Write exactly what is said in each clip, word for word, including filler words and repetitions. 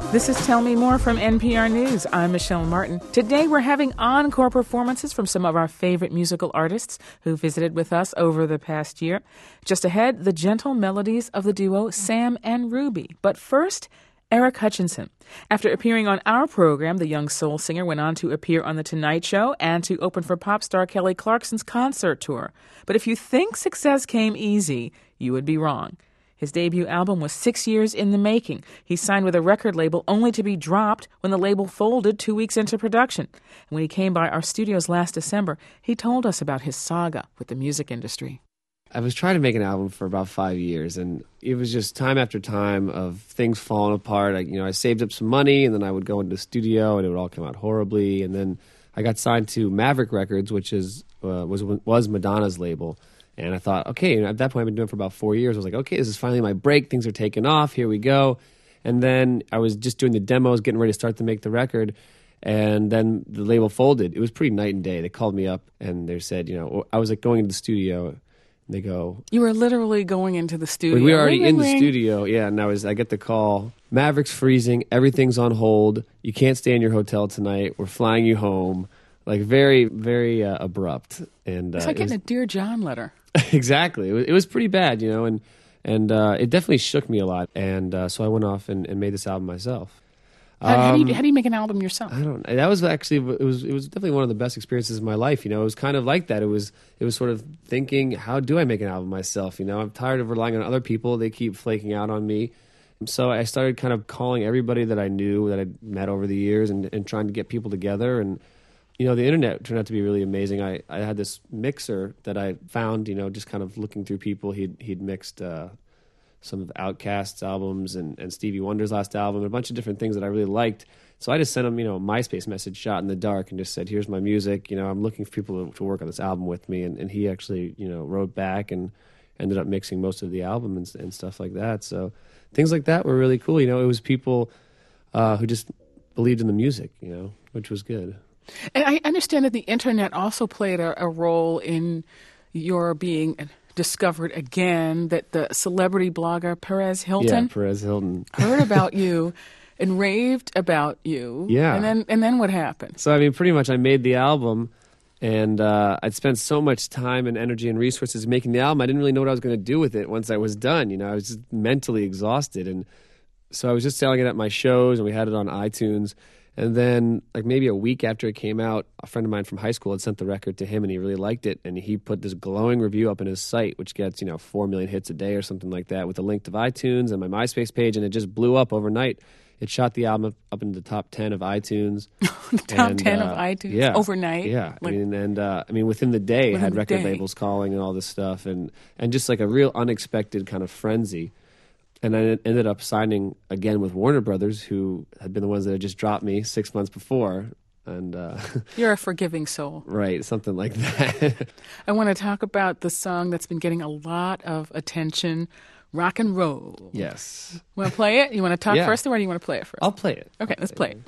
This is Tell Me More from N P R News. I'm Michelle Martin. Today we're having encore performances from some of our favorite musical artists who visited with us over the past year. Just ahead, the gentle melodies of the duo Sam and Ruby. But first, Eric Hutchinson. After appearing on our program, the young soul singer went on to appear on The Tonight Show and to open for pop star Kelly Clarkson's concert tour. But if you think success came easy, you would be wrong. His debut album was six years in the making. He signed with a record label only to be dropped when the label folded two weeks into production. And when he came by our studios last December, he told us about his saga with the music industry. I was trying to make an album for about five years, and it was just time after time of things falling apart. I, you know, I saved up some money, and then I would go into the studio, and it would all come out horribly. And then I got signed to Maverick Records, which is uh, was was Madonna's label. And I thought, okay, and at that point I've been doing it for about four years. I was like, okay, this is finally my break. Things are taking off. Here we go. And then I was just doing the demos, getting ready to start to make the record. And then the label folded. It was pretty night and day. They called me up and they said, you know, I was like going into the studio. And they go, you were literally going into the studio. We were already ring, in ring, the ring. studio. Yeah. And I was, I get the call. Maverick's freezing. Everything's on hold. You can't stay in your hotel tonight. We're flying you home. Like very, very uh, abrupt. And uh, it's like it was, getting a Dear John letter. Exactly. It was, it was pretty bad, you know, and and uh, it definitely shook me a lot. And uh, so I went off and, and made this album myself. How, um, how, do you, how do you make an album yourself? I don't. That was actually it was it was definitely one of the best experiences of my life. You know, it was kind of like that. It was it was sort of thinking, how do I make an album myself? You know, I'm tired of relying on other people. They keep flaking out on me. So I started kind of calling everybody that I knew that I'd met over the years and, and trying to get people together. And you know, the internet turned out to be really amazing. I, I had this mixer that I found, you know, just kind of looking through people. He'd he'd mixed uh, some of Outkast's albums and, and Stevie Wonder's last album, and a bunch of different things that I really liked. So I just sent him, you know, a MySpace message shot in the dark and just said, here's my music. You know, I'm looking for people to, to work on this album with me. And, and he actually, you know, wrote back and ended up mixing most of the album and, and stuff like that. So things like that were really cool. You know, it was people uh, who just believed in the music, you know, which was good. And I understand that the internet also played a, a role in your being discovered again, that the celebrity blogger Perez Hilton, yeah, Perez Hilton heard about you and raved about you. Yeah. And then and then what happened? So, I mean, pretty much I made the album, and uh, I'd spent so much time and energy and resources making the album, I didn't really know what I was going to do with it once I was done. You know, I was just mentally exhausted. And so I was just selling it at my shows, and we had it on iTunes. And then, like maybe a week after it came out, a friend of mine from high school had sent the record to him, and he really liked it. And he put this glowing review up on his site, which gets, you know, four million hits a day or something like that, with a link to iTunes and my MySpace page, and it just blew up overnight. It shot the album up, up into the top ten of iTunes. The top and, ten uh, of iTunes yeah, overnight? Yeah. Like, I mean, and uh, I mean, within the day, it had record day. labels calling and all this stuff, and, and just like a real unexpected kind of frenzy. And I ended up signing again with Warner Brothers, who had been the ones that had just dropped me six months before. And uh, you're a forgiving soul. Right, something like that. I want to talk about the song that's been getting a lot of attention, Rock and Roll. Yes. Want to play it? You want to talk yeah. first, or do you want to play it first? I'll play it. Okay, I'll let's play it.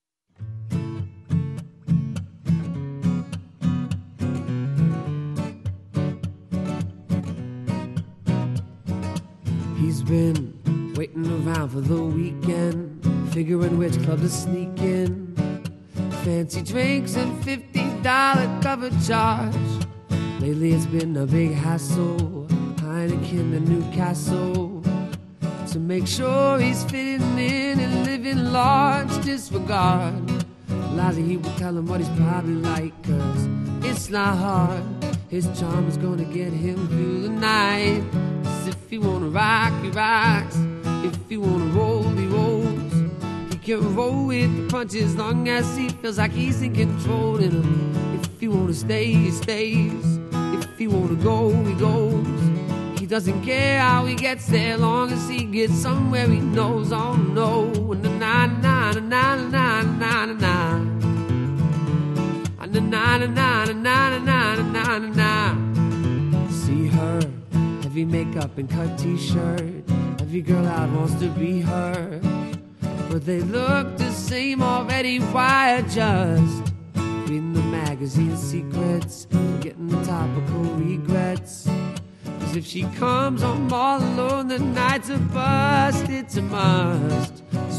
He's been waiting around for the weekend, figuring which club to sneak in. Fancy drinks and fifty dollar cover charge. Lately it's been a big hassle, Heineken and Newcastle, to make sure he's fitting in and living large. Disregard Liza, he will tell him what he's probably like, cause it's not hard. His charm is gonna get him through the night. If he wanna rock, he rocks. If he wanna roll, he rolls. He can roll with the punches, long as he feels like he's in control. And if he wanna stay, he stays. If he wanna go, he goes. He doesn't care how he gets there, long as he gets somewhere he knows. Oh no, na na na na na na na na na na na na na na na na na. See her. Heavy makeup and cut t-shirt. Every girl out wants to be her, but they look the same already. Why adjust? Reading the magazine secrets, getting the topical regrets. Cause if she comes home all alone, the night's a bust. It's a must.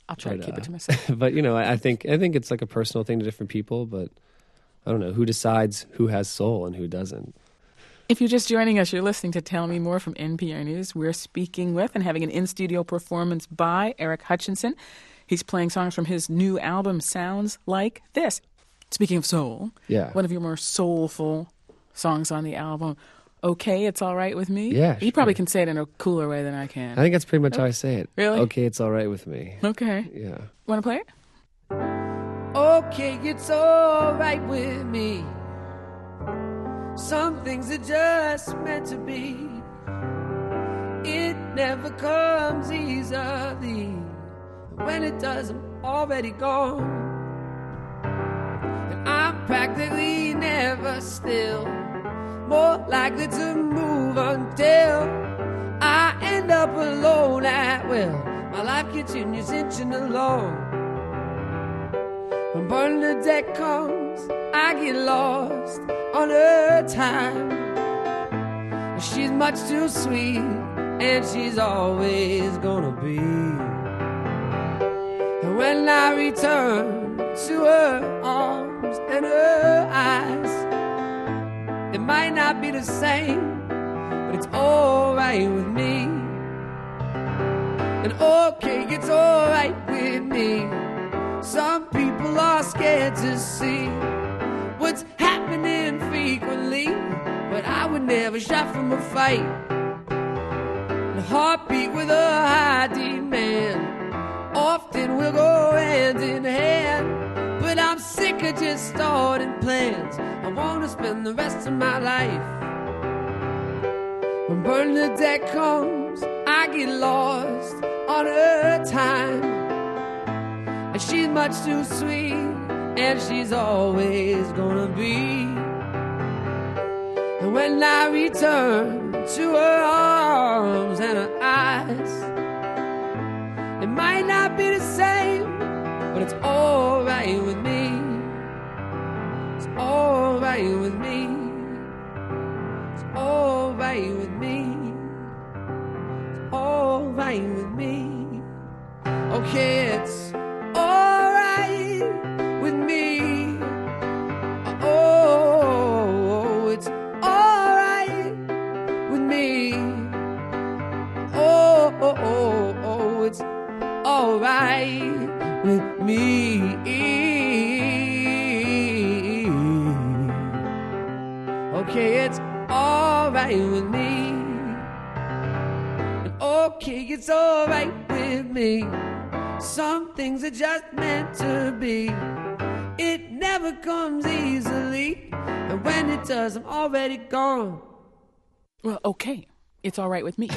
I'll try but, to keep uh, it to myself. But you know, I, I think I think it's like a personal thing to different people. But I don't know who decides who has soul and who doesn't. If you're just joining us, you're listening to Tell Me More from N P R News. We're speaking with and having an in-studio performance by Eric Hutchinson. He's playing songs from his new album, Sounds Like This. Speaking of soul, Yeah. one of your more soulful songs on the album, Okay, It's All Right With Me. Yeah, You probably sure. can say it in a cooler way than I can. I think that's pretty much how I say it. Really? Okay, it's all right with me. Okay. Yeah. Want to play it? Okay, it's alright with me. Some things are just meant to be. It never comes easily. When it does, I'm already gone. And I'm practically never still. More likely to move until I end up alone at will. My life continues inching along. When burning the deck comes, I get lost on her time. She's much too sweet, and she's always gonna be. And when I return to her arms and her eyes, it might not be the same, but it's alright with me. And okay, it's alright with me. Some people are scared to see what's happening frequently, but I would never shy from a fight. And a heartbeat with a high demand often will go hand in hand. But I'm sick of just starting plans. I wanna spend the rest of my life. When burning the deck comes, I get lost on her time. And she's much too sweet, and she's always gonna be. And when I return to her arms and her eyes, it might not be the same, but it's alright with me. It's alright with me. It's alright with me. It's alright with me. Okay, it's alright with me. Oh, it's alright with me. Oh, oh, oh, oh, it's alright with me. Okay, it's alright with me. And okay, it's alright with me. Some things are just meant to be. It never comes easily, and when it does, I'm already gone. Well, okay. It's all right with me.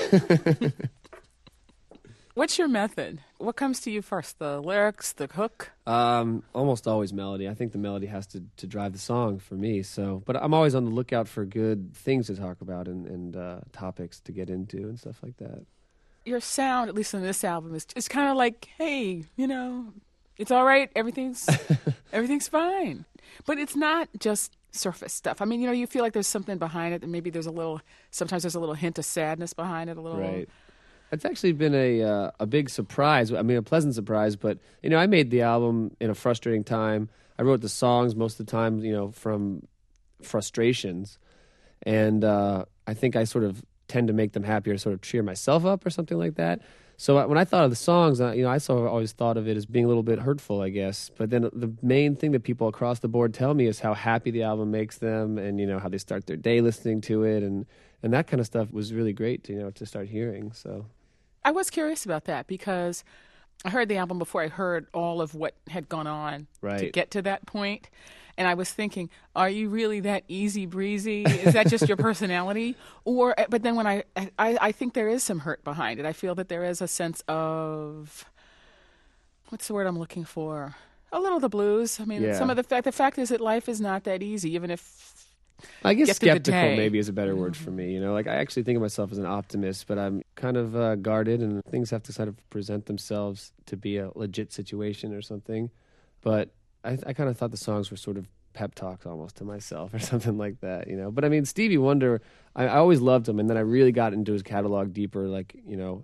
What's your method? What comes to you first? The lyrics, the hook? Um, almost always melody. I think the melody has to, to drive the song for me. So, but I'm always on the lookout for good things to talk about and, and uh, topics to get into and stuff like that. Your sound, at least on this album, is it's kind of like, hey, you know, it's all right. Everything's everything's fine. But it's not just surface stuff. I mean, you know, you feel like there's something behind it, and maybe there's a little. Sometimes there's a little hint of sadness behind it. A little. Right. It's actually been a uh, a big surprise. I mean, a pleasant surprise. But you know, I made the album in a frustrating time. I wrote the songs most of the time, you know, from frustrations, and uh, I think I sort of tend to make them happier, sort of cheer myself up or something like that. So when I thought of the songs, you know, I sort of always thought of it as being a little bit hurtful, I guess. But then the main thing that people across the board tell me is how happy the album makes them, and you know how they start their day listening to it, and and that kind of stuff was really great, to, you know, to start hearing. So I was curious about that because I heard the album before I heard all of what had gone on right. to get to that point. And I was thinking, are you really that easy breezy? Is that just your personality? Or, but then when I, I, I think there is some hurt behind it. I feel that there is a sense of, what's the word I'm looking for? A little the blues. I mean, Yeah. some of the fact, the fact is that life is not that easy, even if I guess get through the skeptical day. maybe is a better word for me. You know, like I actually think of myself as an optimist, but I'm kind of uh, guarded, and things have to sort of present themselves to be a legit situation or something. But I, I kind of thought the songs were sort of pep talks almost to myself or something like that, you know. But I mean, Stevie Wonder, I, I always loved him, and then I really got into his catalog deeper, like, you know,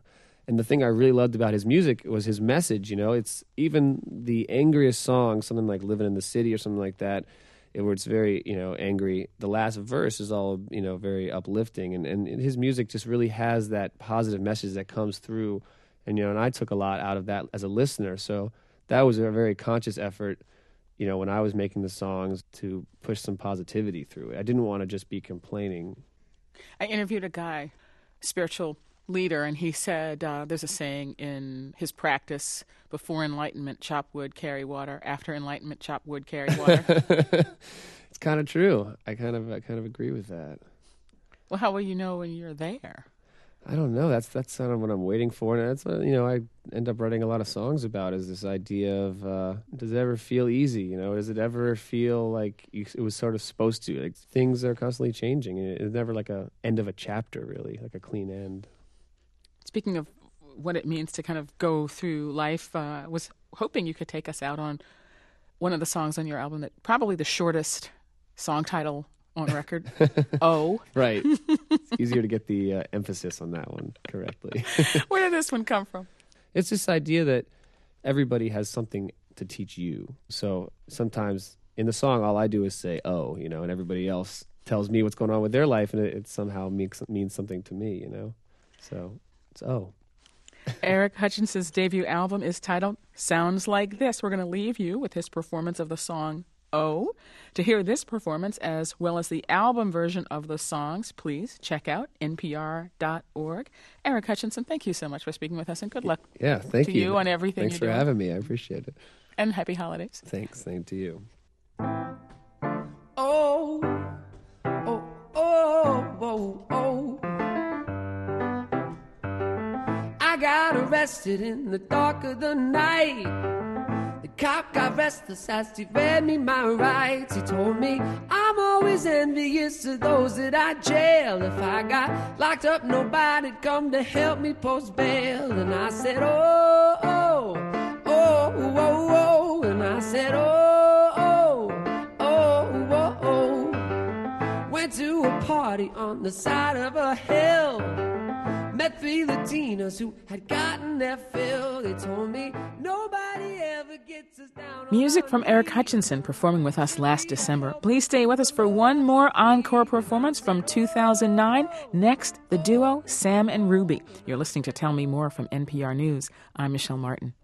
And the thing I really loved about his music was his message, you know. It's even the angriest song, something like Living in the City or something like that, where it's very, you know, angry. The last verse is all, you know, very uplifting. And, and his music just really has that positive message that comes through. And, you know, and I took a lot out of that as a listener. So that was a very conscious effort, you know, when I was making the songs to push some positivity through it. I didn't want to just be complaining. I interviewed a guy, spiritual leader, and he said uh, there's a saying in his practice: before enlightenment, chop wood, carry water. After enlightenment, chop wood, carry water. It's kind of true. I kind of, I kind of agree with that. Well, how will you know when you're there? I don't know. That's that's kind of what I'm waiting for, and that's what, you know, I end up writing a lot of songs about, is this idea of uh, does it ever feel easy? You know, does it ever feel like you, it was sort of supposed to? Like, things are constantly changing, and it's never like a end of a chapter, really, like a clean end. Speaking of what it means to kind of go through life, I uh, was hoping you could take us out on one of the songs on your album that probably the shortest song title on record. Oh. Right. It's easier to get the uh, emphasis on that one correctly. Where did this one come from? It's this idea that everybody has something to teach you. So sometimes in the song, all I do is say, oh, you know, and everybody else tells me what's going on with their life, and it, it somehow makes, means something to me, you know? So it's oh. Eric Hutchinson's debut album is titled Sounds Like This. We're going to leave you with his performance of the song Oh. To hear this performance as well as the album version of the songs, please check out N P R dot org. Eric Hutchinson, thank you so much for speaking with us, and good luck yeah, thank to you. you on everything Thanks you're for doing. having me. I appreciate it. And happy holidays. Thanks. Same to you. Oh, oh, oh, oh, oh. I got arrested in the dark of the night. The cop got restless as he read me my rights. He told me I'm always envious of those that I jail. If I got locked up, nobody'd come to help me post bail. And I said, oh, oh, oh, oh, oh. And I said, oh, oh, oh, oh, oh. Went to a party on the side of a hill. Met three Latinas who had gotten their fill. They told me nobody ever gets us down. Music from Eric Hutchinson performing with us last December. Please stay with us for one more encore performance from two thousand nine. Next, the duo Sam and Ruby. You're listening to Tell Me More from N P R News. I'm Michelle Martin.